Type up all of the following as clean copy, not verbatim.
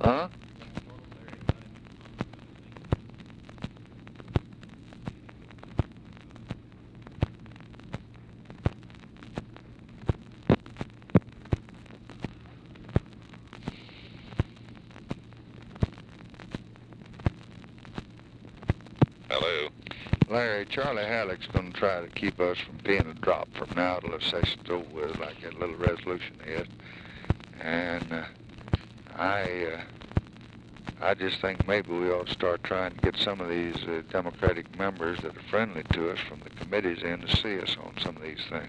Huh? Hello. Larry, Charlie Halleck's going to try to keep us from being a drop from now till the session's over with, like that little resolution is. And I just think maybe we ought to start trying to get some of these Democratic members that are friendly to us from the committees in to see us on some of these things.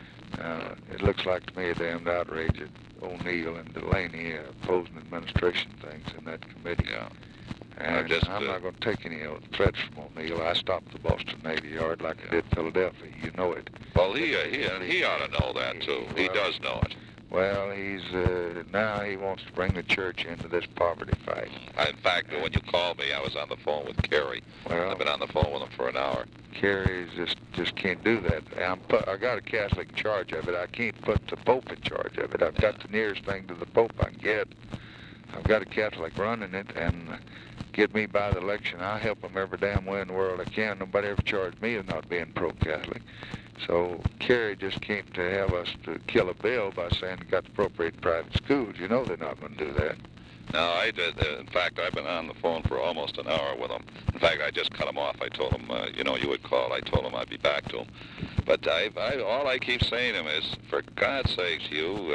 It looks like to me a damned outrage that O'Neill and Delaney opposing administration things in that committee. Yeah. And I'm not going to take any of the threats from O'Neill. I stopped the Boston Navy Yard like I did Philadelphia. You know it. Well, he ought to know that, too. He does know it. Well, he's now he wants to bring the church into this poverty fight. In fact, when you called me, I was on the phone with Kerry. Well, I've been on the phone with him for an hour. Kerry just can't do that. I got a Catholic in charge of it. I can't put the Pope in charge of it. I've got the nearest thing to the Pope I can get. I've got a Catholic running it, and get me by the election. I'll help them every damn way in the world I can. Nobody ever charged me of not being pro-Catholic. So Kerry just came to have us to kill a bill by saying we got to appropriate private schools. You know they're not going to do that. No, I did. In fact, I've been on the phone for almost an hour with him. In fact, I just cut him off. I told him, you would call. I told him I'd be back to him. But all I keep saying to him is, for God's sakes,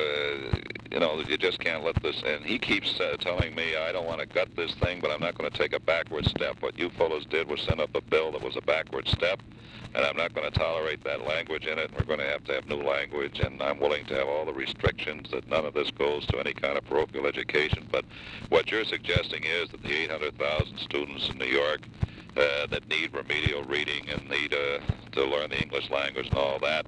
you just can't let this. And he keeps telling me, I don't want to gut this thing, but I'm not going to take a backward step. What you fellows did was send up a bill that was a backward step. And I'm not going to tolerate that language in it. We're going to have new language, and I'm willing to have all the restrictions that none of this goes to any kind of parochial education. But what you're suggesting is that the 800,000 students in New York that need remedial reading and need to learn the English language and all that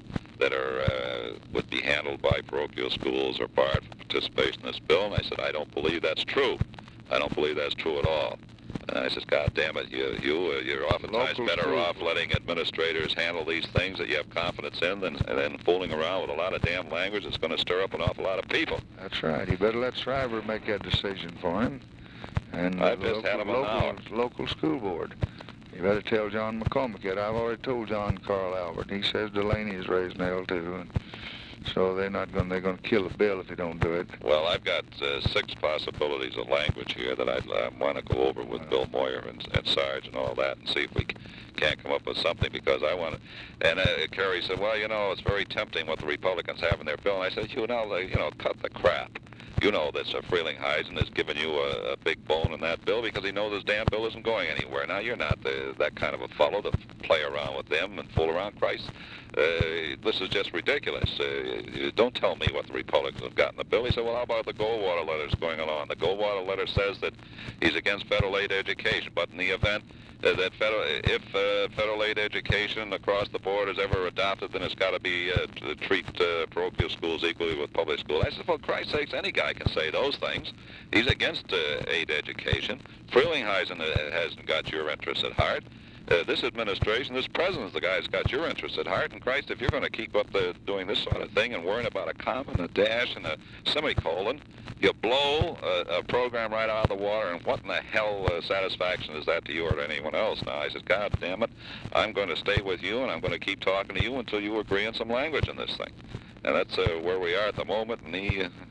would be handled by parochial schools or barred from participation in this bill. And I said, I don't believe that's true. I don't believe that's true at all. And I says, God damn it, you're oftentimes better off letting administrators handle these things that you have confidence in than fooling around with a lot of damn language that's going to stir up an awful lot of people. That's right. He better let Shriver make that decision for him. And I've just had him an hour. Local school board. You better tell John McCormick it. I've already told John Carl Albert. He says Delaney is raising hell too. And so they're going to kill the bill if they don't do it. Well, I've got 6 possibilities of language here that I want to go over with Bill Moyer and Sarge and all that and see if we can't come up with something, because I want to. And Kerry said, well, it's very tempting what the Republicans have in their bill. And I said, cut the crap. You know that Frelinghuysen has given you a big bone in that bill because he knows this damn bill isn't going anywhere. Now, you're not that kind of a fellow to play around with them and fool around. Christ, this is just ridiculous. Don't tell me what the Republicans have got in the bill. He said, well, how about the Goldwater letters going along? The Goldwater letter says that he's against federal aid education, but in the event that if federal aid education across the board is ever adopted, then it's got to be to treat parochial schools equally with public schools. I said, for Christ's sakes, any guy can say those things. He's against aid education. Frelinghuysen hasn't got your interests at heart. This administration, this president's the guy that's got your interests at heart. And Christ, if you're going to keep up doing this sort of thing and worrying about a comma and a dash and a semicolon, you blow a program right out of the water. And what in the hell satisfaction is that to you or to anyone else? Now, I says, God damn it, I'm going to stay with you and I'm going to keep talking to you until you agree on some language in this thing. And that's where we are at the moment. And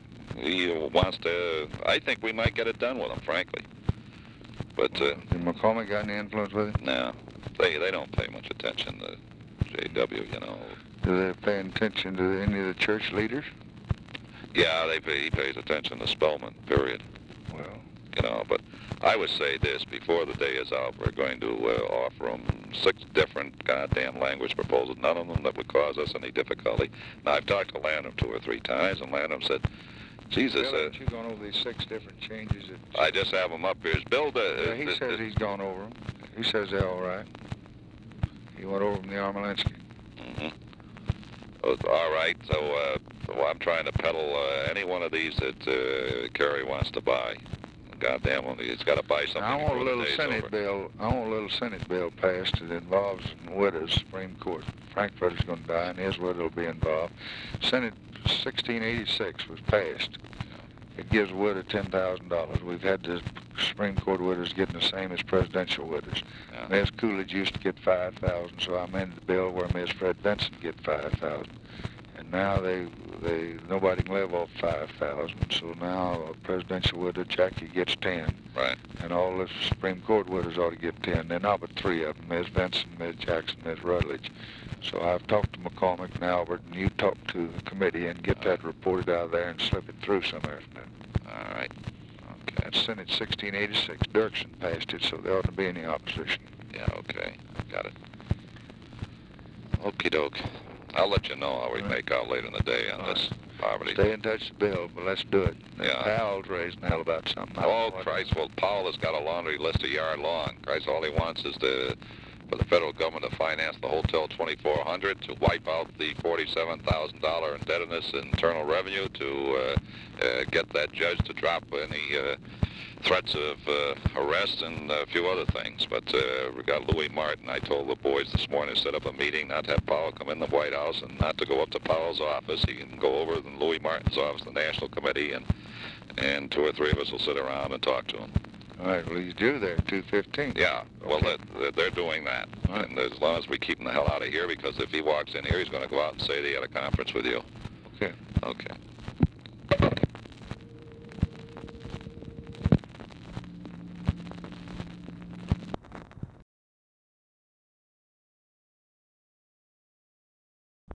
he wants to. I think we might get it done with him, frankly. But did McCormick got any influence with it? No, they don't pay much attention to JW. Do they pay attention to any of the church leaders? Yeah, he pays attention to Spellman. Period. Well, but I would say this: before the day is out, we're going to offer them 6 different goddamn language proposals. None of them that would cause us any difficulty. Now, I've talked to Lanham 2 or 3 times, and Lanham said, Jesus, Bill, you gone over these 6 different changes? I just have them up here. Bill, he says he's gone over them. He says they're all right. He went over them, the Armelinsky. Mm-hmm. All right, so I'm trying to peddle any one of these that Kerry wants to buy. Goddamn, he's got to buy something. I want a little Senate bill. I want a little Senate bill passed that involves widows. Supreme Court. Frankfurter's going to die, and his widow will be involved. Senate 1686 was passed. it gives a widow $10,000. We've had the Supreme Court widows getting the same as presidential widows. Yeah. Ms. Coolidge used to get $5,000, so I amended the bill where Ms. Fred Benson get $5,000. And now nobody can live off $5,000, so now a presidential widow, Jackie, gets 10. Right. And all the Supreme Court widows ought to get 10. There are not but 3 of them, Ms. Benson, Ms. Jackson, Ms. Rutledge. So I've talked to McCormick and Albert, and you talk to the committee and get that reported out there and slip it through somewhere. All right. Okay. That's Senate 1686. Dirksen passed it, so there oughtn't to be any opposition. Yeah, okay. Got it. Okie doke. I'll let you know how we make out later in the day on this poverty. Stay in touch with Bill, but let's do it. Yeah. Powell's raising hell about something. Oh, Christ, well, Powell has got a laundry list a yard long. Christ, all he wants is for the federal government to finance the Hotel 2400, to wipe out the $47,000 indebtedness in Internal Revenue, to get that judge to drop any threats of arrest and a few other things. But we got Louis Martin. I told the boys this morning to set up a meeting, not to have Powell come in the White House and not to go up to Powell's office. He can go over to Louis Martin's office, the National Committee, and 2 or 3 of us will sit around and talk to him. All right, well, he's due there at 2:15. Yeah, well, Okay. they're doing that. Right. And as long as we keep him the hell out of here, because if he walks in here, he's going to go out and say they had a conference with you. Okay. Okay.